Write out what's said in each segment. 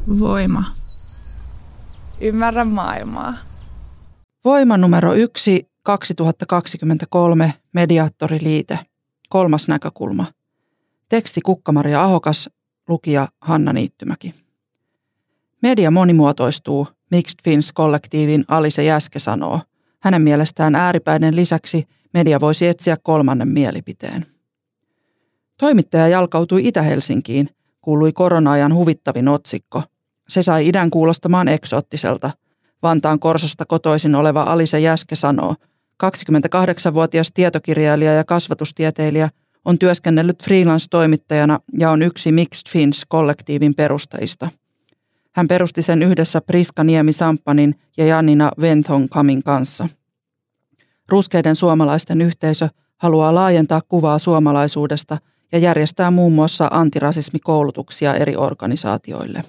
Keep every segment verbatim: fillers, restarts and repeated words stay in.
Voima. Ymmärrä maailmaa. Voima numero yksi, kaksituhattakaksikymmentäkolme, Mediaattoriliite. Kolmas näkökulma. Teksti Kukka-Maria Ahokas, lukija Hanna Niittymäki. Media monimuotoistuu, Mixed Fins-kollektiivin Alise Jäske sanoo. Hänen mielestään ääripäiden lisäksi media voisi etsiä kolmannen mielipiteen. Toimittaja jalkautui Itä-Helsinkiin, kuului korona-ajan huvittavin otsikko. Se sai idän kuulostamaan eksoottiselta. Vantaan Korsosta kotoisin oleva Alise Jäske sanoo, kaksikymmentäkahdeksanvuotias tietokirjailija ja kasvatustieteilijä on työskennellyt freelance-toimittajana ja on yksi Mixed Fins-kollektiivin perustajista. Hän perusti sen yhdessä Priska Niemi-Samppanin ja Janina Venthonkamin kanssa. Ruskeiden suomalaisten yhteisö haluaa laajentaa kuvaa suomalaisuudesta ja järjestää muun muassa antirasismikoulutuksia eri organisaatioille.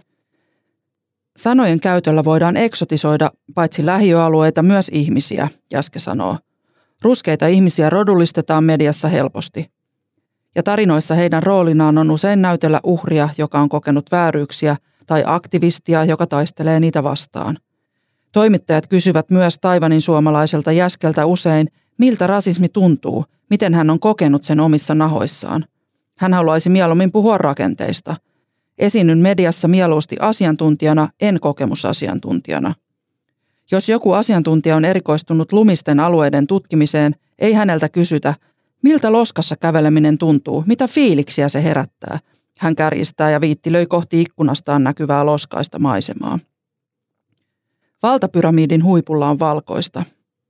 Sanojen käytöllä voidaan eksotisoida paitsi lähiöalueita myös ihmisiä, Jäske sanoo. Ruskeita ihmisiä rodullistetaan mediassa helposti. Ja tarinoissa heidän roolinaan on usein näytellä uhria, joka on kokenut vääryyksiä, tai aktivistia, joka taistelee niitä vastaan. Toimittajat kysyvät myös Taiwanin suomalaiselta Jäskeltä usein, miltä rasismi tuntuu, miten hän on kokenut sen omissa nahoissaan. Hän haluaisi mieluummin puhua rakenteista. Esiinnyn mediassa mieluusti asiantuntijana, en kokemusasiantuntijana. Jos joku asiantuntija on erikoistunut lumisten alueiden tutkimiseen, ei häneltä kysytä, miltä loskassa käveleminen tuntuu, mitä fiiliksiä se herättää. Hän kärjistää ja viittilöi kohti ikkunastaan näkyvää loskaista maisemaa. Valtapyramidin huipulla on valkoista.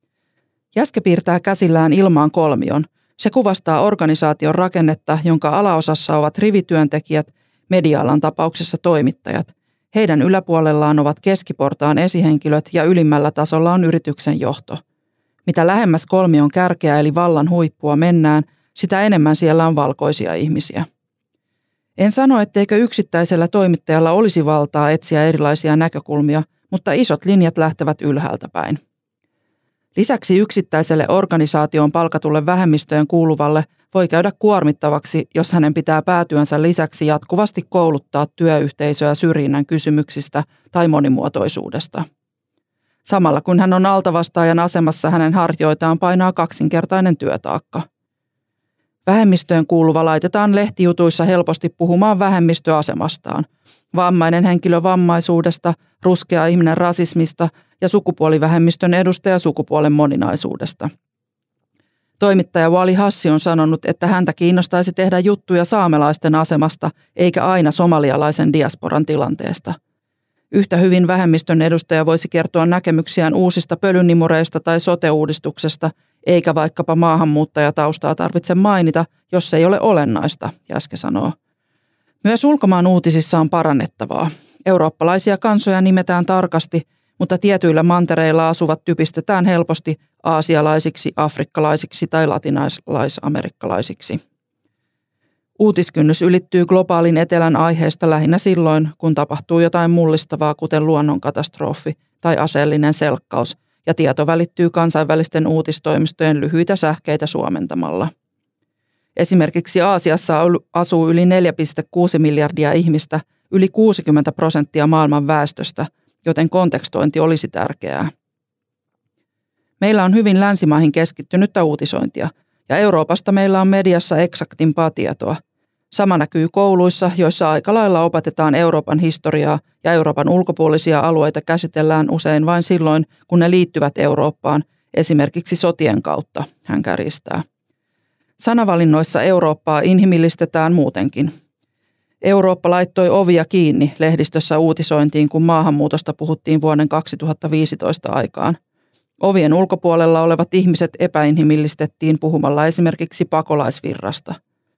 Jäske piirtää käsillään ilmaan kolmion. Se kuvastaa organisaation rakennetta, jonka alaosassa ovat rivityöntekijät, media-alan tapauksessa toimittajat. Heidän yläpuolellaan ovat keskiportaan esihenkilöt ja ylimmällä tasolla on yrityksen johto. Mitä lähemmäs kolmion kärkeä eli vallan huippua mennään, sitä enemmän siellä on valkoisia ihmisiä. En sano, etteikö yksittäisellä toimittajalla olisi valtaa etsiä erilaisia näkökulmia, mutta isot linjat lähtevät ylhäältä päin. Lisäksi yksittäiselle organisaation palkatulle vähemmistöön kuuluvalle voi käydä kuormittavaksi, jos hänen pitää päätyönsä lisäksi jatkuvasti kouluttaa työyhteisöä syrjinnän kysymyksistä tai monimuotoisuudesta. Samalla kun hän on altavastaajan asemassa, hänen hartioitaan painaa kaksinkertainen työtaakka. Vähemmistöön kuuluva laitetaan lehtijutuissa helposti puhumaan vähemmistöasemastaan, vammainen henkilö vammaisuudesta, ruskea ihminen rasismista ja sukupuolivähemmistön edustaja sukupuolen moninaisuudesta. Toimittaja Wali Hassi on sanonut, että häntä kiinnostaisi tehdä juttuja saamelaisten asemasta eikä aina somalialaisen diasporan tilanteesta. Yhtä hyvin vähemmistön edustaja voisi kertoa näkemyksiään uusista pölynimureista tai sote-uudistuksesta, eikä vaikkapa maahanmuuttajataustaa tarvitse mainita, jos se ei ole olennaista, Jäske sanoo. Myös ulkomaan uutisissa on parannettavaa. Eurooppalaisia kansoja nimetään tarkasti, mutta tietyillä mantereilla asuvat typistetään helposti aasialaisiksi, afrikkalaisiksi tai latinalaisamerikkalaisiksi. Uutiskynnys ylittyy globaalin etelän aiheesta lähinnä silloin, kun tapahtuu jotain mullistavaa, kuten luonnonkatastrofi tai aseellinen selkkaus, ja tieto välittyy kansainvälisten uutistoimistojen lyhyitä sähkeitä suomentamalla. Esimerkiksi Aasiassa asuu yli neljä pilkku kuusi miljardia ihmistä, yli kuusikymmentä prosenttia maailman väestöstä, joten kontekstointi olisi tärkeää. Meillä on hyvin länsimaihin keskittynyttä uutisointia, ja Euroopasta meillä on mediassa eksaktimpaa tietoa. Sama näkyy kouluissa, joissa aika lailla opetetaan Euroopan historiaa ja Euroopan ulkopuolisia alueita käsitellään usein vain silloin, kun ne liittyvät Eurooppaan, esimerkiksi sotien kautta, hän kärjistää. Sanavalinnoissa Eurooppaa inhimillistetään muutenkin. Eurooppa laittoi ovia kiinni lehdistössä uutisointiin, kun maahanmuutosta puhuttiin vuoden kaksituhattaviisitoista aikaan. Ovien ulkopuolella olevat ihmiset epäinhimillistettiin puhumalla esimerkiksi pakolaisvirrasta.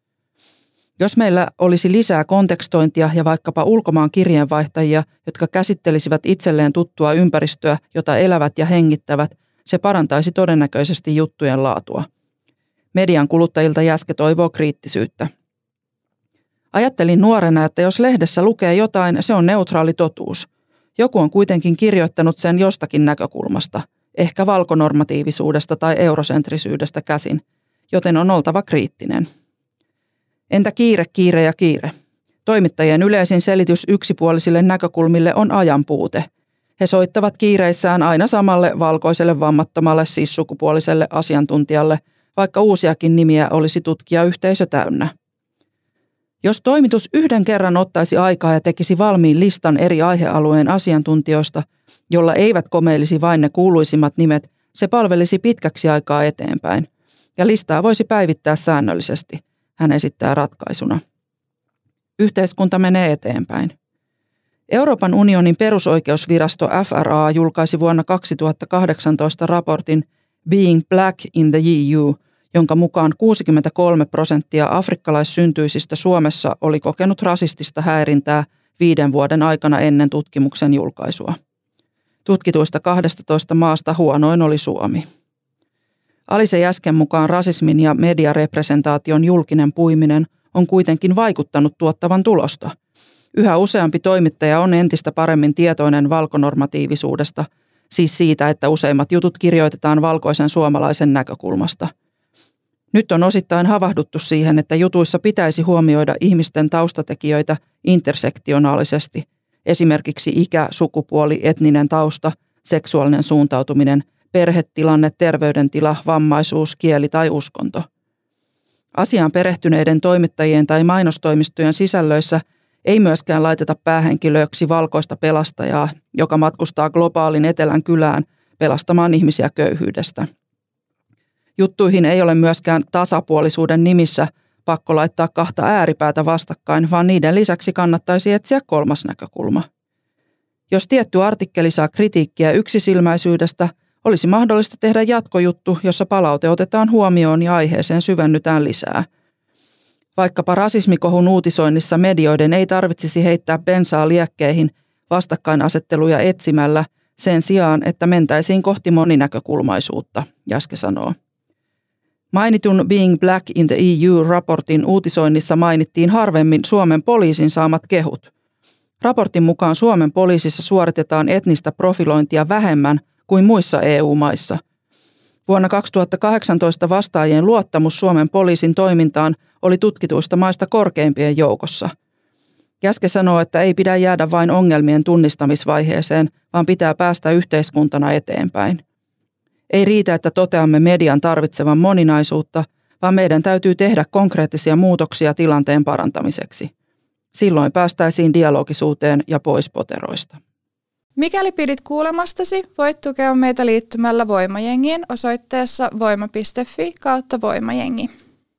Jos meillä olisi lisää kontekstointia ja vaikkapa ulkomaan kirjeenvaihtajia, jotka käsittelisivät itselleen tuttua ympäristöä, jota elävät ja hengittävät, se parantaisi todennäköisesti juttujen laatua. Median kuluttajilta Jäske toivoo kriittisyyttä. Ajattelin nuorena, että jos lehdessä lukee jotain, se on neutraali totuus. Joku on kuitenkin kirjoittanut sen jostakin näkökulmasta, ehkä valkonormatiivisuudesta tai eurosentrisyydestä käsin, joten on oltava kriittinen. Entä kiire, kiire ja kiire? Toimittajien yleisin selitys yksipuolisille näkökulmille on ajan puute. He soittavat kiireissään aina samalle valkoiselle vammattomalle cis-sukupuoliselle asiantuntijalle, vaikka uusiakin nimiä olisi tutkijayhteisö täynnä. Jos toimitus yhden kerran ottaisi aikaa ja tekisi valmiin listan eri aihealueen asiantuntijoista, jolla eivät komeilisi vain ne kuuluisimmat nimet, se palvelisi pitkäksi aikaa eteenpäin. Ja listaa voisi päivittää säännöllisesti, hän esittää ratkaisuna. Yhteiskunta menee eteenpäin. Euroopan unionin perusoikeusvirasto F R A julkaisi vuonna kaksituhattakahdeksantoista raportin Being Black in the E U, jonka mukaan kuusikymmentäkolme prosenttia afrikkalaissyntyisistä Suomessa oli kokenut rasistista häirintää viiden vuoden aikana ennen tutkimuksen julkaisua. Tutkituista kahdestatoista maasta huonoin oli Suomi. Alise Jäsken mukaan rasismin ja mediarepresentaation julkinen puiminen on kuitenkin vaikuttanut tuottavan tulosta. Yhä useampi toimittaja on entistä paremmin tietoinen valkonormatiivisuudesta, siis siitä, että useimmat jutut kirjoitetaan valkoisen suomalaisen näkökulmasta. Nyt on osittain havahduttu siihen, että jutuissa pitäisi huomioida ihmisten taustatekijöitä intersektionaalisesti, esimerkiksi ikä, sukupuoli, etninen tausta, seksuaalinen suuntautuminen, perhetilanne, terveydentila, vammaisuus, kieli tai uskonto. Asiaan perehtyneiden toimittajien tai mainostoimistojen sisällöissä ei myöskään laiteta päähenkilöksi valkoista pelastajaa, joka matkustaa globaalin etelän kylään pelastamaan ihmisiä köyhyydestä. Juttuihin ei ole myöskään tasapuolisuuden nimissä pakko laittaa kahta ääripäätä vastakkain, vaan niiden lisäksi kannattaisi etsiä kolmas näkökulma. Jos tietty artikkeli saa kritiikkiä yksisilmäisyydestä, olisi mahdollista tehdä jatkojuttu, jossa palaute otetaan huomioon ja aiheeseen syvennytään lisää. Vaikkapa rasismikohun uutisoinnissa medioiden ei tarvitsisi heittää bensaa liekkeihin vastakkainasetteluja etsimällä sen sijaan, että mentäisiin kohti moninäkökulmaisuutta, Jäske sanoo. Mainitun Being Black in the E U-raportin uutisoinnissa mainittiin harvemmin Suomen poliisin saamat kehut. Raportin mukaan Suomen poliisissa suoritetaan etnistä profilointia vähemmän kuin muissa E U-maissa. Vuonna kaksituhattakahdeksantoista vastaajien luottamus Suomen poliisin toimintaan oli tutkituista maista korkeimpien joukossa. Jäske sanoo, että ei pidä jäädä vain ongelmien tunnistamisvaiheeseen, vaan pitää päästä yhteiskuntana eteenpäin. Ei riitä, että toteamme median tarvitsevan moninaisuutta, vaan meidän täytyy tehdä konkreettisia muutoksia tilanteen parantamiseksi. Silloin päästäisiin dialogisuuteen ja pois poteroista. Mikäli pidit kuulemastasi, voit tukea meitä liittymällä Voimajengiin osoitteessa voima piste fi kautta voimajengi.